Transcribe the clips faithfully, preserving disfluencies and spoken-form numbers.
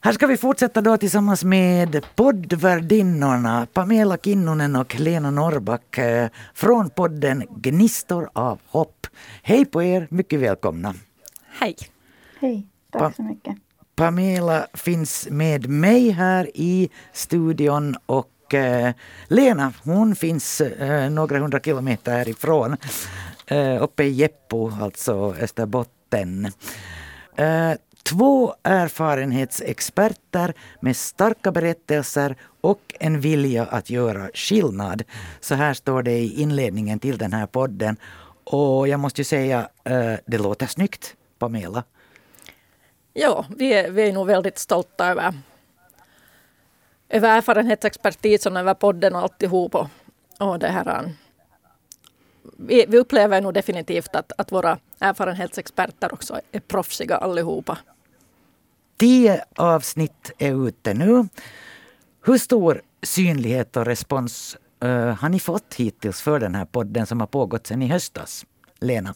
Här ska vi fortsätta då tillsammans med poddvärdinnorna Pamela Kinnunen och Lena Norrback eh, från podden Gnistor av hopp. Hej på er, mycket välkomna. Hej. Hej, tack Pa- så mycket. Pamela finns med mig här i studion och eh, Lena, hon finns eh, några hundra kilometer härifrån. Eh, uppe i Jeppo, alltså Österbotten. Eh, Två erfarenhetsexperter med starka berättelser och en vilja att göra skillnad. Så här står det i inledningen till den här podden. Och jag måste ju säga, eh, det låter snyggt, Pamela. Ja, vi är, vi är nog väldigt stolta över, över erfarenhetsexpertisen, över podden och alltihop. Och, och det här, vi, vi upplever nog definitivt att, att våra erfarenhetsexperter också är proffsiga allihopa. Tio avsnitt är ute nu. Hur stor synlighet och respons uh, har ni fått hittills för den här podden som har pågått sedan i höstas? Lena?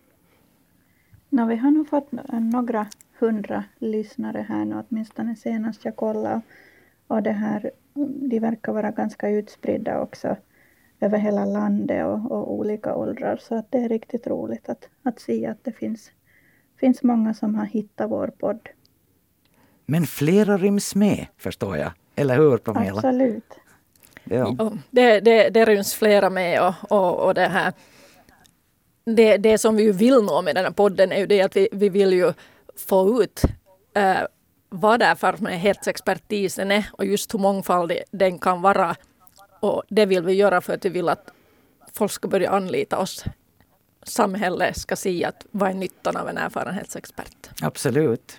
No, vi har nog fått några hundra lyssnare här nu, åtminstone senast jag kollade. Och det här, de verkar vara ganska utspridda också över hela landet och, och olika åldrar. Så att det är riktigt roligt att, att se att det finns, finns många som har hittat vår podd. Men flera ryms med, förstår jag. Eller hur, Pamela? Absolut. Ja. Ja, det, det, det ryms flera med och, och, och det här. Det, det som vi ju vill nå med den här podden är ju det att vi, vi vill ju få ut eh, vad det är för erfarenhetsexpertisen är och just hur mångfaldig den kan vara. Och det vill vi göra för att vi vill att folk ska börja anlita oss. Samhället ska se att vad är nyttan av en erfarenhetsexpert. Absolut.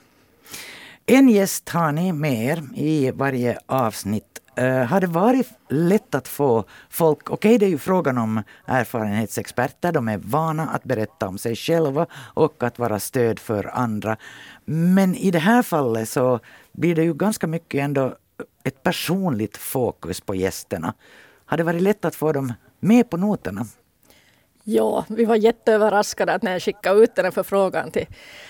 En gäst har ni med er i varje avsnitt. Uh, har det varit lätt att få folk, okej okay, det är ju frågan om erfarenhetsexperter, de är vana att berätta om sig själva och att vara stöd för andra. Men i det här fallet så blir det ju ganska mycket ändå ett personligt fokus på gästerna. Har det varit lätt att få dem med på noterna? Ja, vi var jätteöverraskade att när jag skickade ut den här förfrågan till,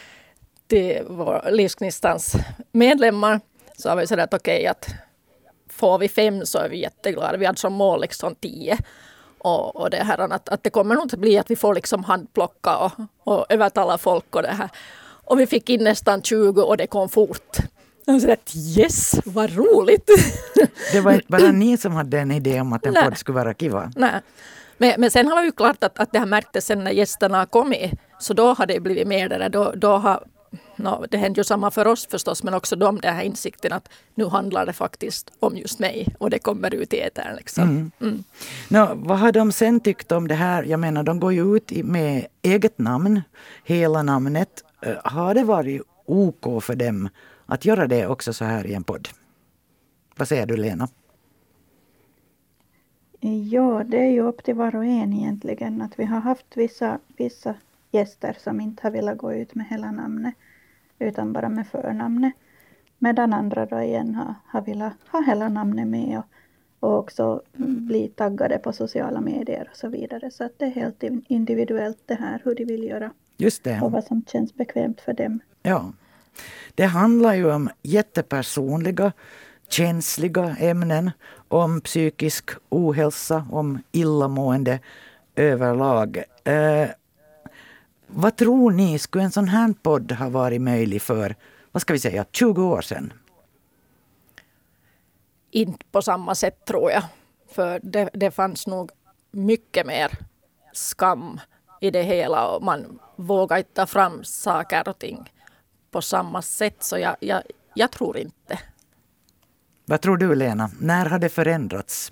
till vår Livsgnistans medlemmar så har vi sagt att okej okay, att får vi fem så är vi jätteglada. Vi hade som mål liksom tio. Och, och det här att, att det kommer nog att bli att vi får liksom handplocka och, och övertala folk och det här. Och vi fick in nästan tjugo och det kom fort. Och så att yes, vad roligt! Det var inte bara ni som hade en idé om att en Nej. podd skulle vara kiva. Nej. Men, men sen har det ju klart att, att det här märktes sen när gästerna har kommit. Så då har det blivit mer det där. Då, då har, no, det händer ju samma för oss förstås, men också de den här insikten att nu handlar det faktiskt om just mig. Och det kommer ut i etern liksom. Mm. Mm. No, vad har de sen tyckt om det här? Jag menar, de går ju ut med eget namn, hela namnet. Uh, har det varit ok för dem att göra det också så här i en podd? Vad säger du, Lena? Ja, det är ju upp till var och en egentligen. Att vi har haft vissa, vissa gäster som inte har velat gå ut med hela namnet utan bara med förnamnet. Medan andra då igen har, har velat ha hela namnet med och, och också bli taggade på sociala medier och så vidare. Så att det är helt individuellt det här hur de vill göra. Just det. Och vad som känns bekvämt för dem. Ja. Det handlar ju om jättepersonliga, känsliga ämnen, om psykisk ohälsa, om illamående överlag. Eh, vad tror ni, skulle en sån här podd ha varit möjlig för, vad ska vi säga, tjugo år sedan? Inte på samma sätt tror jag. För det, det fanns nog mycket mer skam i det hela och man vågar inte ta fram saker och ting på samma sätt. Så jag, jag, jag tror inte. Vad tror du, Lena? När har det förändrats?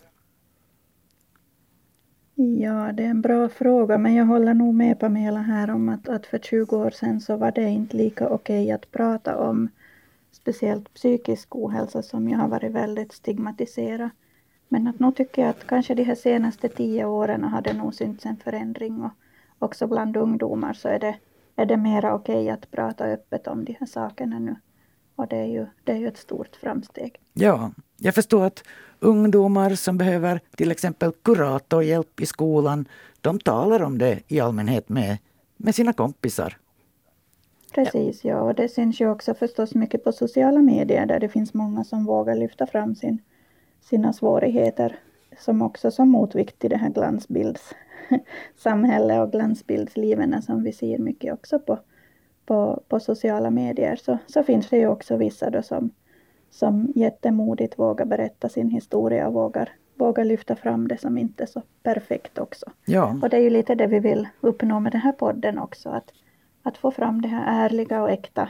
Ja, det är en bra fråga, men jag håller nog med Pamela här om att, att för tjugo år sedan så var det inte lika okej att prata om speciellt psykisk ohälsa som ju har varit väldigt stigmatiserad. Men att nu tycker jag att kanske de här senaste tio åren har det nog synts en förändring och också bland ungdomar så är det, är det mera okej att prata öppet om de här sakerna nu. Och det är ju, det är ju ett stort framsteg. Ja, jag förstår att ungdomar som behöver till exempel kuratorhjälp i skolan, de talar om det i allmänhet med, med sina kompisar. Precis, ja. Och det syns ju också förstås mycket på sociala medier där det finns många som vågar lyfta fram sin, sina svårigheter som också som motvikt till det här glansbildssamhället och glansbildsliven som vi ser mycket också på, på, på sociala medier. Så, så finns det ju också vissa då som, som jättemodigt vågar berätta sin historia och vågar, vågar lyfta fram det som inte är så perfekt också. Ja. Och det är ju lite det vi vill uppnå med den här podden också, att Att få fram det här ärliga och äkta.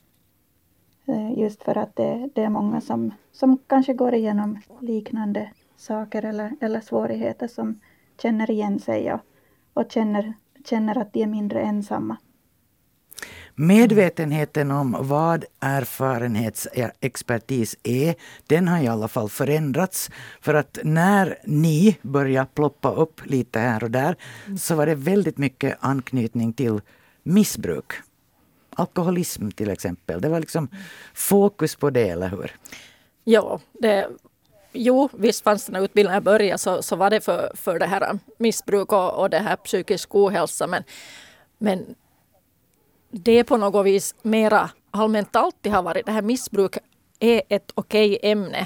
Just för att det, det är många som, som kanske går igenom liknande saker eller, eller svårigheter som känner igen sig och, och känner, känner att de är mindre ensamma. Medvetenheten om vad erfarenhetsexpertis är, den har i alla fall förändrats. För att när ni börjar ploppa upp lite här och där så var det väldigt mycket anknytning till missbruk. Alkoholism till exempel. Det var liksom fokus på det, eller hur? Ja, det, jo visst fanns det när utbildningen började så, så var det för, för det här missbruk och, och det här psykisk ohälsa. Men, men det är på något vis mera allmänt alltid har varit. Det här missbruk är ett okej ämne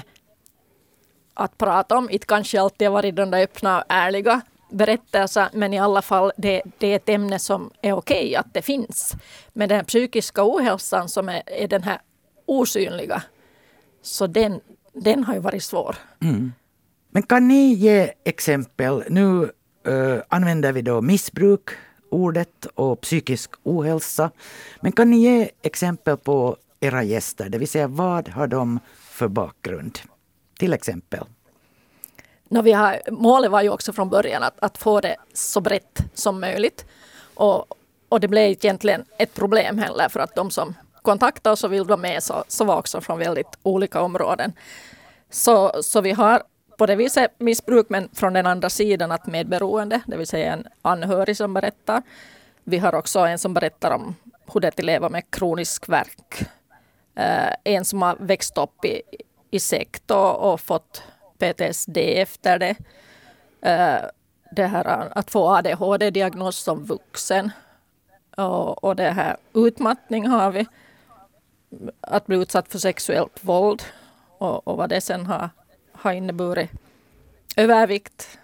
att prata om. Det kanske alltid har varit den där öppna och ärliga berättelser, men i alla fall det, det är ett ämne som är okej att det finns. Men den psykiska ohälsan som är, är den här osynliga, så den, den har ju varit svår. Mm. Men kan ni ge exempel? Nu uh, använder vi då missbruk, ordet och psykisk ohälsa. Men kan ni ge exempel på era gäster? Det vill säga, vad har de för bakgrund? Till exempel. No, vi har, målet var ju också från början att, att få det så brett som möjligt. Och, och det blev egentligen ett problem heller, för att de som kontaktade oss och vill vara med så, så var också från väldigt olika områden. Så, så vi har på det viset missbruk, men från den andra sidan att medberoende, det vill säga en anhörig som berättar. Vi har också en som berättar om hur det är att leva med kronisk värk. Eh, en som har växt upp i, i sekt och, och fått P T S D efter det. Uh, det här att få A D H D-diagnos som vuxen. Och, och det här utmattning har vi. Att bli utsatt för sexuellt våld. Och, och vad det sen har, har inneburit. Övervikt.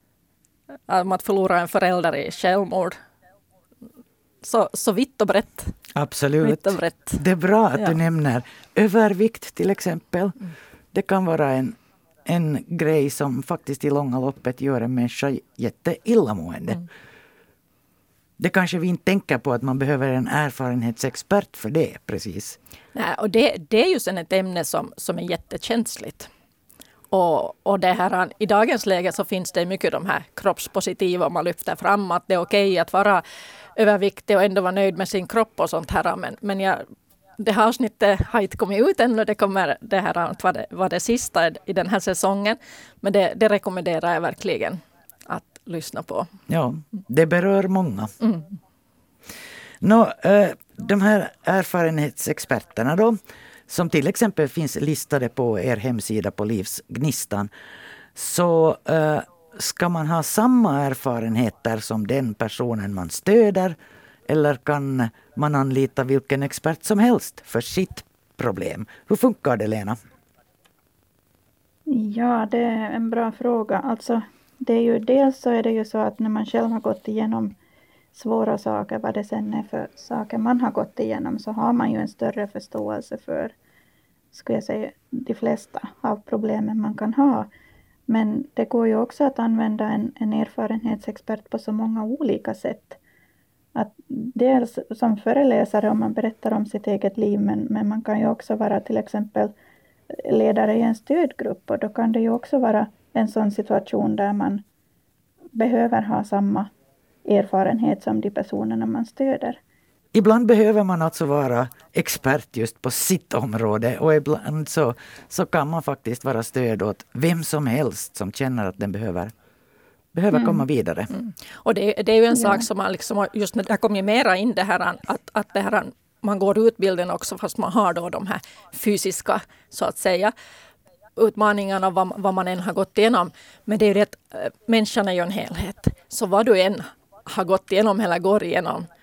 Att förlora en förälder i självmord. Så, så vitt och brett. Absolut. Vitt och brett. Det är bra att ja. du nämner övervikt till exempel. Mm. Det kan vara en En grej som faktiskt i långa loppet gör en människa jätteillamående. Mm. Det kanske vi inte tänker på att man behöver en erfarenhetsexpert för det, precis. Nej, och det, det är ju sen ett ämne som, som är jättekänsligt. Och, och det här, i dagens läge så finns det mycket de här kroppspositiva man lyfter fram. Att det är okej att vara överviktig och ändå vara nöjd med sin kropp och sånt här. Men, men jag... Det här avsnittet har inte kommit ut ännu. Det kommer det här att vara det, var det sista i den här säsongen. Men det, det rekommenderar jag verkligen att lyssna på. Ja, det berör många. Mm. Nå, de här erfarenhetsexperterna då, som till exempel finns listade på er hemsida på Livsgnistan, så uh, ska man ha samma erfarenheter som den personen man stöder, eller kan man anlita vilken expert som helst för sitt problem? Hur funkar det, Lena? Ja, det är en bra fråga. Alltså, det är ju, dels så är det ju så att när man själv har gått igenom svåra saker, vad det sen är för saker man har gått igenom, så har man ju en större förståelse för, skulle jag säga, de flesta av problemen man kan ha. Men det går ju också att använda en, en erfarenhetsexpert på så många olika sätt. Att dels som föreläsare om man berättar om sitt eget liv, men, men man kan ju också vara till exempel ledare i en stödgrupp, och då kan det ju också vara en sån situation där man behöver ha samma erfarenhet som de personerna man stöder. Ibland behöver man alltså vara expert just på sitt område, och ibland så, så kan man faktiskt vara stöd åt vem som helst som känner att den behöver behöver komma mm. vidare. Mm. Och det, det är ju en ja. sak som man liksom, just när det kommer mera in det här att, att det här, man går utbildningen också fast man har då de här fysiska så att säga utmaningarna vad, vad man än har gått igenom. Men det är ju det att människan är ju en helhet. Så vad du än har gått igenom eller går igenom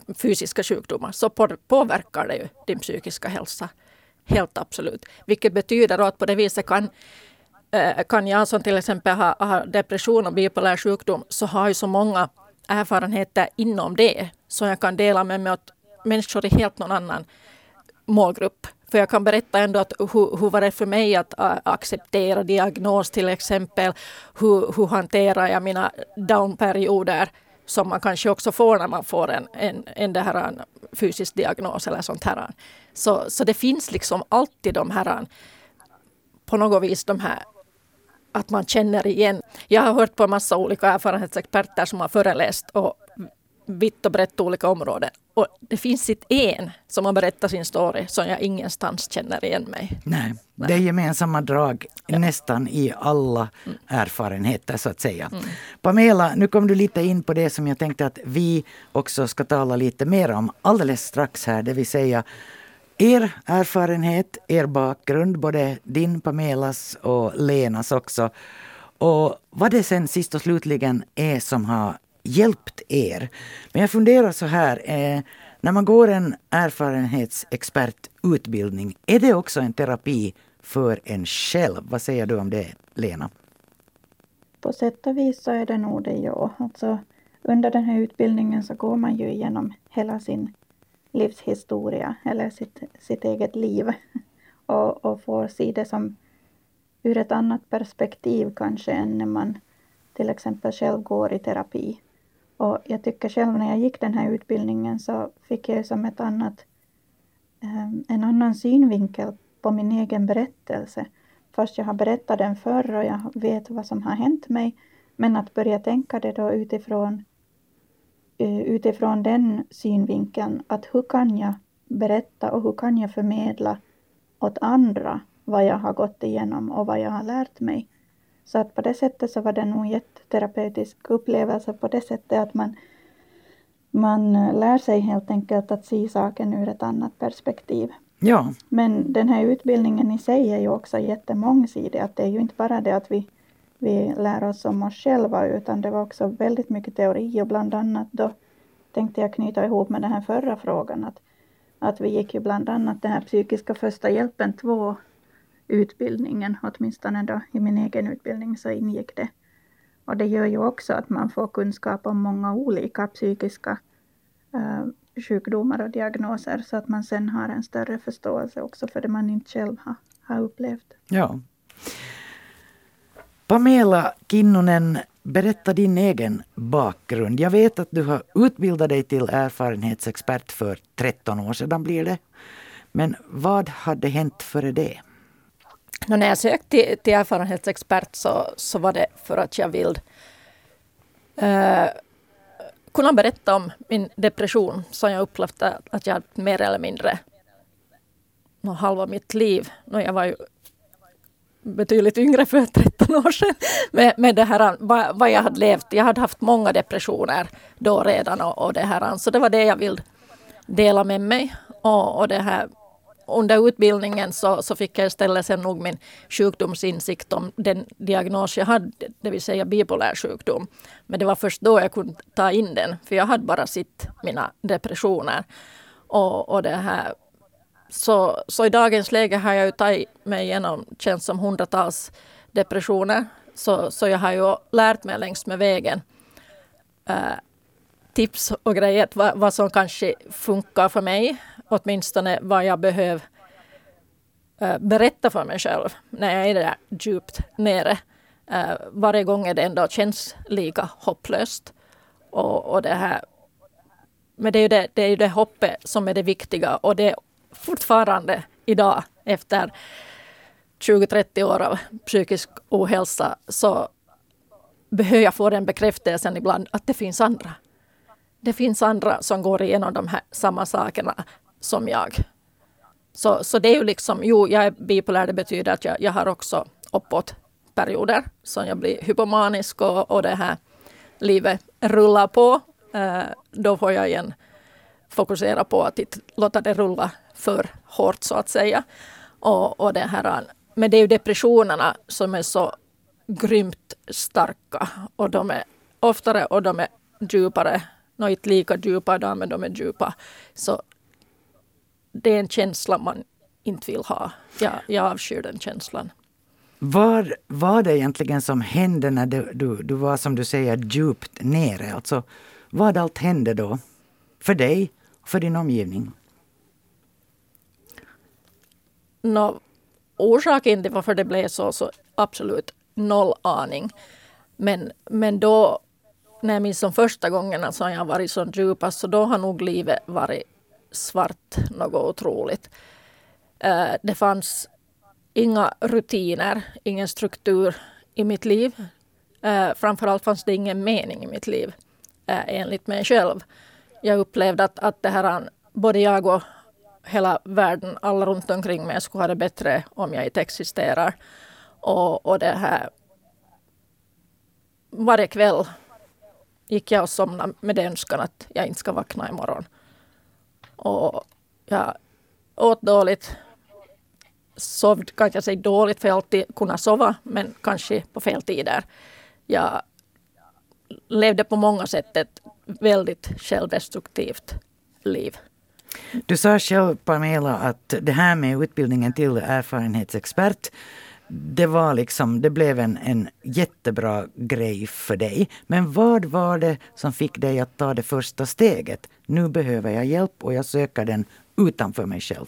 fysiska sjukdomar så på, påverkar det ju din psykiska hälsa. Helt absolut. Vilket betyder att på det viset kan, äh, kan jag som till exempel ha, ha depression och bipolär sjukdom så har ju så många erfarenheter inom det så jag kan dela med mig åt människor i helt någon annan målgrupp. För jag kan berätta ändå att hur, hur var det för mig att uh, acceptera diagnos till exempel. Hur, hur hanterar jag mina downperioder som man kanske också får när man får en, en, en, det här, en fysisk diagnos eller sånt här. Så, så det finns liksom alltid de här, på något vis de här, att man känner igen. Jag har hört på en massa olika erfarenhetsexperter som har föreläst och vitt och brett olika områden. Och det finns inte en som har berättat sin story som jag ingenstans känner igen mig. Nej, det är gemensamma drag ja. nästan i alla mm. erfarenheter så att säga. Mm. Pamela, nu kom du lite in på det som jag tänkte att vi också ska tala lite mer om alldeles strax här. Det vill säga er erfarenhet, er bakgrund, både din, Pamelas och Lenas också. Och vad det sen sist och slutligen är som har hjälpt er. Men jag funderar så här, eh, när man går en erfarenhetsexpertutbildning, är det också en terapi för en själv? Vad säger du om det, Lena? På sätt och vis så är det nog det, ja. Alltså, under den här utbildningen så går man ju igenom hela sin livshistoria eller sitt, sitt eget liv och, och får se det som ur ett annat perspektiv kanske än när man till exempel själv går i terapi. Och jag tycker själv när jag gick den här utbildningen så fick jag som ett annat, en annan synvinkel på min egen berättelse. Fast jag har berättat den förr och jag vet vad som har hänt mig. Men att börja tänka det då utifrån, utifrån den synvinkeln. Att hur kan jag berätta och hur kan jag förmedla åt andra vad jag har gått igenom och vad jag har lärt mig. Så att på det sättet så var det nog en jätterapeutisk upplevelse på det sättet att man, man lär sig helt enkelt att se saken ur ett annat perspektiv. Ja. Men den här utbildningen i sig är ju också jättemångsidig. Att det är ju inte bara det att vi, vi lär oss om oss själva utan det var också väldigt mycket teori och bland annat då tänkte jag knyta ihop med den här förra frågan. Att, att vi gick ju bland annat den här psykiska första hjälpen två utbildningen, åtminstone då i min egen utbildning så ingick det. Och det gör ju också att man får kunskap om många olika psykiska uh, sjukdomar och diagnoser så att man sen har en större förståelse också för det man inte själv har, har upplevt. Ja. Pamela Kinnunen, berätta din egen bakgrund. Jag vet att du har utbildat dig till erfarenhetsexpert för tretton år sedan blir det. Men vad hade hänt före det? När jag sökte till, till erfarenhetsexpert så, så var det för att jag vill uh, kunna berätta om min depression som jag upplevde att jag mer eller mindre no, halva mitt liv. No, jag var ju betydligt yngre för tretton år sedan. Med, med det här, vad, vad jag hade levt. Jag hade haft många depressioner då redan. Och, och det här, så det var det jag ville dela med mig. Och, och det här, under utbildningen så, så fick jag istället sen nog min sjukdomsinsikt om den diagnos jag hade. Det vill säga bipolär sjukdom. Men det var först då jag kunde ta in den. För jag hade bara sett mina depressioner. Och, och det här... Så, så i dagens läge har jag ju tagit mig igenom, känns som hundratals depressioner. Så, så jag har ju lärt mig längs med vägen äh, tips och grejer, vad, vad som kanske funkar för mig. Åtminstone vad jag behöver äh, berätta för mig själv när jag är där djupt nere. Äh, varje gång är det ändå känns lika hopplöst. Och, och det här, men det är ju det, det är ju det hoppet som är det viktiga och det fortfarande idag efter tjugo trettio år av psykisk ohälsa så behöver jag få den bekräftelsen ibland att det finns andra. Det finns andra som går igenom de här samma sakerna som jag. Så, så det är ju liksom, jo jag är bipolär, det betyder att jag, jag har också uppåt perioder som jag blir hypomanisk och, och det här livet rullar på. Eh, då får jag igen fokusera på att inte låta det rulla för hårt så att säga. Och, och det här, men det är ju depressionerna som är så grymt starka och de är oftare och de är djupare Nå, inte lika djupa idag, men de är djupa. Så det är en känsla man inte vill ha. Jag, jag avskyr den känslan. Vad var det egentligen som hände när du, du, du var, som du säger, djupt nere? Alltså, vad allt hände då? För dig och för din omgivning? Nå, orsaken till varför det blev så, så absolut noll aning. Men, men då, när jag minns de första gångerna som jag varit så djupast, så då har nog livet varit svart något otroligt. Uh, det fanns inga rutiner, ingen struktur i mitt liv. Uh, framförallt fanns det ingen mening i mitt liv, uh, enligt mig själv. Jag upplevde att, att det här, både jag och hela världen, alla runt omkring mig skulle ha det bättre om jag inte existerar. Och, och det här, varje kväll gick jag och somnade med den önskan att jag inte ska vakna imorgon. Och jag åt dåligt, sov, kan jag säga dåligt för jag alltid kunna sova, men kanske på fel tider. Jag levde på många sätt ett väldigt självdestruktivt liv. Du sa själv, Pamela, att det här med utbildningen till erfarenhetsexpert, det var liksom, det blev en, en jättebra grej för dig. Men vad var det som fick dig att ta det första steget? Nu behöver jag hjälp och jag söker den utanför mig själv.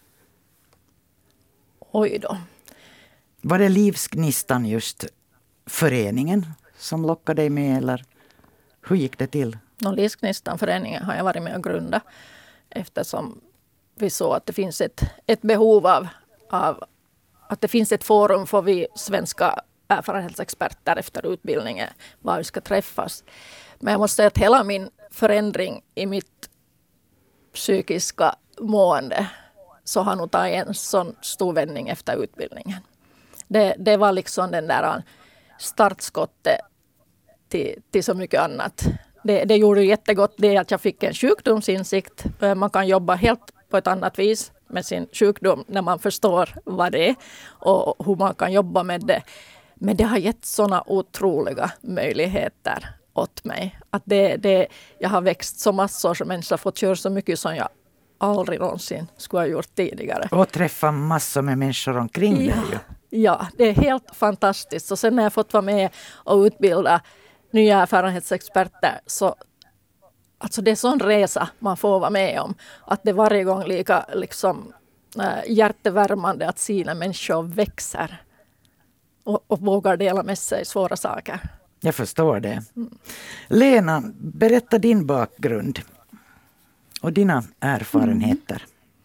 Oj då. Var det Livsgnistan, just föreningen, som lockade dig med, eller hur gick det till? No, Livsgnistan föreningen har jag varit med och grunda, eftersom vi såg att det finns ett, ett behov av, av att det finns ett forum för vi svenska erfarenhetsexperter efter utbildningen, var vi ska träffas. Men jag måste säga att hela min förändring i mitt psykiska mående så har nog tagit en sån stor vändning efter utbildningen. Det, det var liksom den där startskottet till, till så mycket annat. Det, det gjorde jättegott det att jag fick en sjukdomsinsikt. Man kan jobba helt på ett annat vis med sin sjukdom när man förstår vad det är och hur man kan jobba med det. Men det har gett såna otroliga möjligheter åt mig. Att det, det, jag har växt så massor som människor, fått göra så mycket som jag aldrig någonsin skulle ha gjort tidigare. Och träffa massor med människor omkring ja, dig. Ja, det är helt fantastiskt. Och sen när jag fått vara med och utbilda nya erfarenhetsexperter, så alltså det är sån resa man får vara med om. Att det varje gång lika liksom, äh, hjärtevärmande att se när människor växer och, och vågar dela med sig svåra saker. Jag förstår det. Mm. Lena, berätta din bakgrund och dina erfarenheter.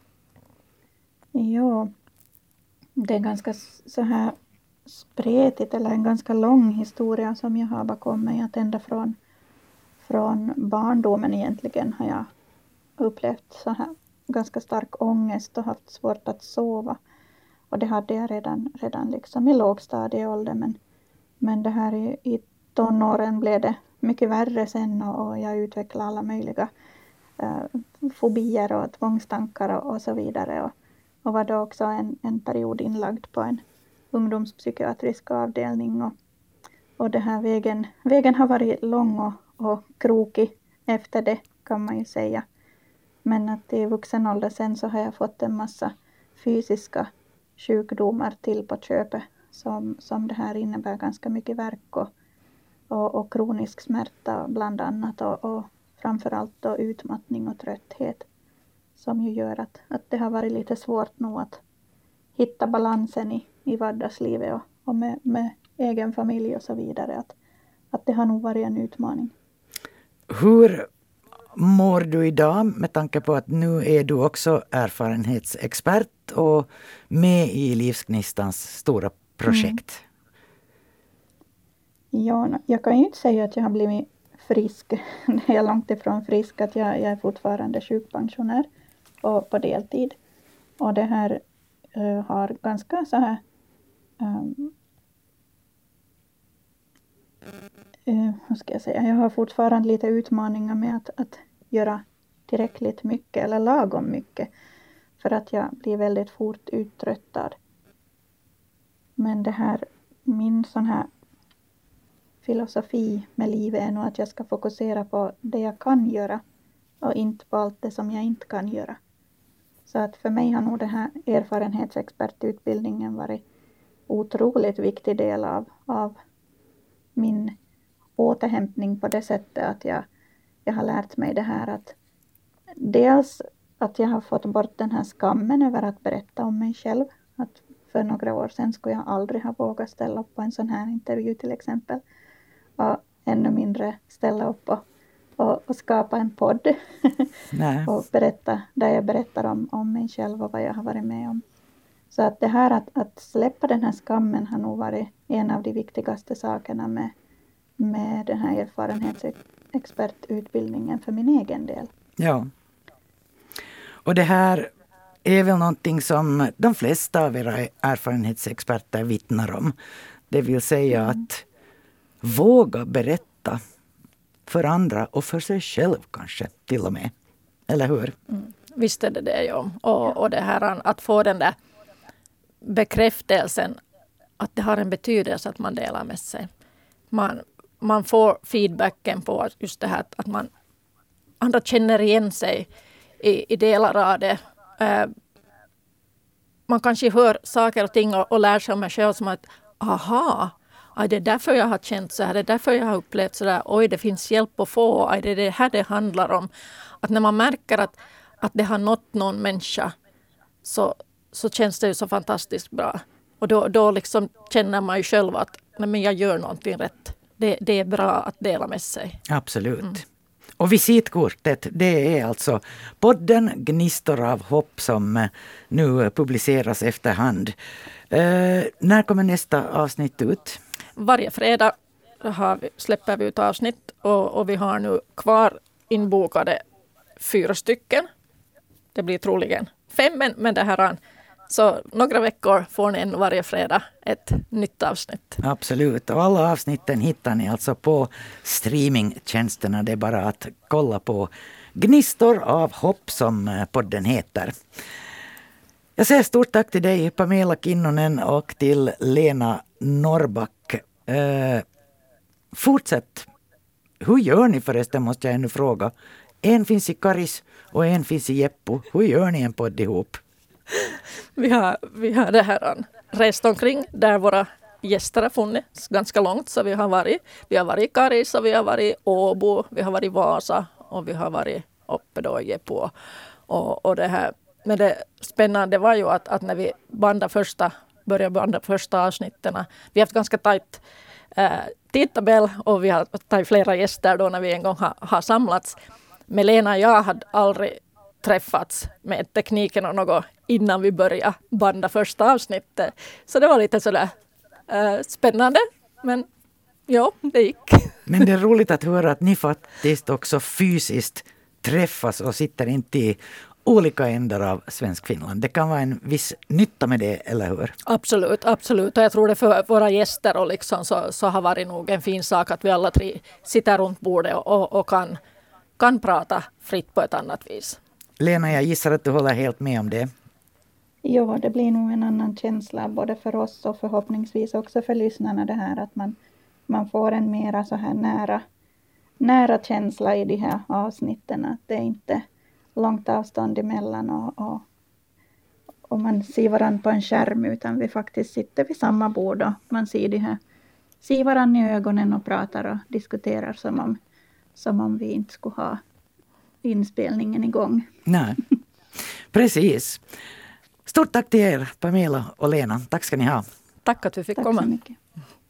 Mm. Ja, det är ganska så här spretigt, eller en ganska lång historia som jag har bakom mig. Att ända från, från barndomen egentligen har jag upplevt så här ganska stark ångest och haft svårt att sova. Och det hade jag redan, redan liksom i lågstadieåldern. Men, men det här i, i tonåren blev det mycket värre sen, och, och jag utvecklade alla möjliga uh, fobier och tvångstankar och, och så vidare. Och, och var då också en, en period inlagd på en ungdomspsykiatrisk avdelning. Och, och det här vägen, vägen har varit lång och, och krokig efter det, kan man ju säga. Men att i vuxen ålder sen så har jag fått en massa fysiska sjukdomar till på köpet. Som, som det här innebär ganska mycket värk och, och, och kronisk smärta bland annat. Och, och framförallt då utmattning och trötthet. Som ju gör att, att det har varit lite svårt nog att hitta balansen i, i vardagslivet och, och med, med egen familj och så vidare. Att, att det har nog varit en utmaning. Hur mår du idag, med tanke på att nu är du också erfarenhetsexpert och med i Livsgnistans stora projekt? Mm. Ja, jag kan ju inte säga att jag har blivit frisk. Det är långt ifrån frisk, att jag, jag är fortfarande sjukpensionär och på deltid. Och det här uh, har ganska så här um, uh, hur ska jag säga, jag har fortfarande lite utmaningar med att, att göra tillräckligt mycket eller lagom mycket, för att jag blir väldigt fort uttröttad. Men det här, min sån här filosofi med livet är nog att jag ska fokusera på det jag kan göra och inte på allt det som jag inte kan göra. Så att för mig har nog det här erfarenhetsexpertutbildningen varit otroligt viktig del av, av min återhämtning på det sättet att jag, jag har lärt mig det här att dels att jag har fått bort den här skammen över att berätta om mig själv. Att för några år sedan skulle jag aldrig ha vågat ställa upp på en sån här intervju till exempel. Och ännu mindre ställa upp och, och, och skapa en podd. Nej. Och berätta, där jag berättar om, om mig själv och vad jag har varit med om. Så att det här att, att släppa den här skammen har nog varit en av de viktigaste sakerna med, med den här erfarenhetsexpertutbildningen för min egen del. Ja. Och det här är väl någonting som de flesta av era erfarenhetsexperter vittnar om. Det vill säga mm. att våga berätta för andra och för sig själv kanske till och med. Eller hur? Mm. Visst är det det, ja. Och, och det här att få den där bekräftelsen att det har en betydelse att man delar med sig. Man, man får feedbacken på just det här att man andra känner igen sig i, i delar av det. Uh, man kanske hör saker och ting och, och lär sig om sig själv som att aha, aj, det är därför jag har känt så här, det är därför jag har upplevt så där, oj det finns hjälp att få, aj, det är det här det handlar om. Att när man märker att, att det har nått någon människa så, så känns det ju så fantastiskt bra. Och då, då liksom känner man ju själv att nej, men jag gör någonting rätt. Det, det är bra att dela med sig. Absolut. Mm. Och visitkortet, det är alltså podden Gnistor av hopp som nu publiceras efterhand. Eh, när kommer nästa avsnitt ut? Varje fredag har vi, släpper vi ut avsnitt och, och vi har nu kvar inbokade fyra stycken. Det blir troligen fem, men, men det här så några veckor får ni en varje fredag ett nytt avsnitt. Absolut, och alla avsnitten hittar ni alltså på streamingtjänsterna. Det är bara att kolla på Gnistor av hopp som podden heter. Jag säger stort tack till dig Pamela Kinnunen och till Lena Norrback. Eh, fortsätt. Hur gör ni förresten måste jag ännu fråga. En finns i Karis och en finns i Jeppo. Hur gör ni en podd ihop? Vi har, vi har det här rest omkring där våra gäster har funnits ganska långt. Så vi har varit, vi har varit i Karis och vi har varit i Åbo, vi har varit i Vasa och vi har varit uppe då i Jeppo. Och, och det här, men det spännande var ju att, att när vi bandade första, började banda första avsnitten, vi har haft ganska tajt eh, tidtabell och vi har tagit flera gäster då när vi en gång har, har samlats. Men Lena och jag hade aldrig träffats med tekniken och något innan vi började banda första avsnittet. Så det var lite sådär äh, spännande, men ja, det gick. Men det är roligt att höra att ni faktiskt också fysiskt träffas och sitter inte i olika ändar av Svensk Finland. Det kan vara en viss nytta med det, eller hur? Absolut, absolut. Och jag tror det för våra gäster och liksom så, så har varit nog en fin sak att vi alla tre sitter runt bordet och, och kan, kan prata fritt på ett annat vis. Lena, jag gissar att du håller helt med om det. Ja, det blir nog en annan känsla både för oss och förhoppningsvis också för lyssnarna det här att man, man får en mera så här nära, nära känsla i de här avsnitten. Att det är inte långt avstånd emellan och, och, och man ser varandra på en skärm utan vi faktiskt sitter vid samma bord och man ser, de här, ser varandra i ögonen och pratar och diskuterar som om, som om vi inte skulle ha inspelningen igång. Nej, precis. Stort tack till er, Pamela och Lena. Tack ska ni ha. Tack att vi fick Tack komma. Så mycket.